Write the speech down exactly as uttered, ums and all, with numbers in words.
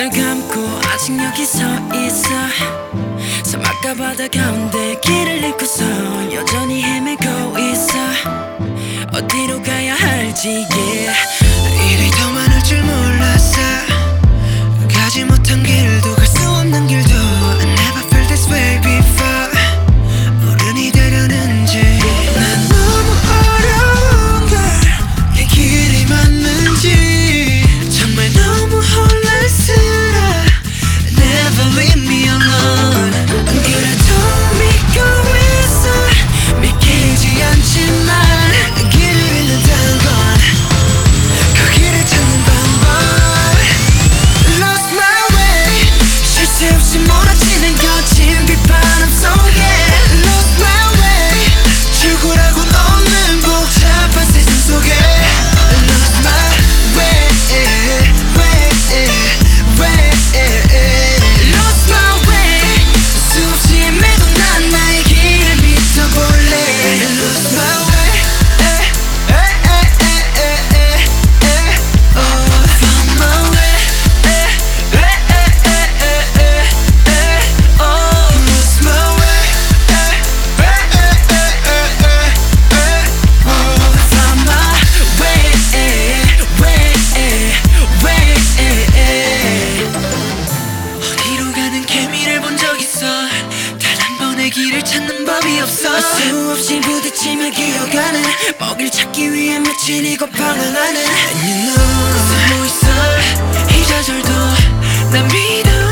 눈을 감고 아직 여기 서 있어. 사막과 바다 가운데 길을 잃고서 여전히 헤매고 있어. 어디로 가야 할지 yeah. 일이 더 많을 줄 몰랐어. 가지 못한 길도 갈 수 없는 길도 I never felt this way before. 어른이 되려는지 난 너무 어려운 걸 이 길이 맞는지 정말 너무 혼란스러워. Never leave me alone. 그래도 믿고 있어. 믿기지 않지만 길을 잃는다는 건 그 길을 찾는 방법. Lost my way. 쉴 새 없이 몰아치는 거친 비바람 속에 Lost my way. 출구라곤 없는 복잡한 세상 속에 Lost my way, way, way. Lost my way. 수없이 헤매도 난 나의 길을 믿어볼래. Lost my way. Found my way. Lost my way. Found my way, way, way. 어디로 가는 개미를 본 적 있어. 단 한 번의 길을 찾는 법이 없어. 수없이 부딪히며 기어가는 먹이를 찾기 위해 며칠이 고팡을 하는 And you know 숨어 있어. 이 좌절도 난 믿어.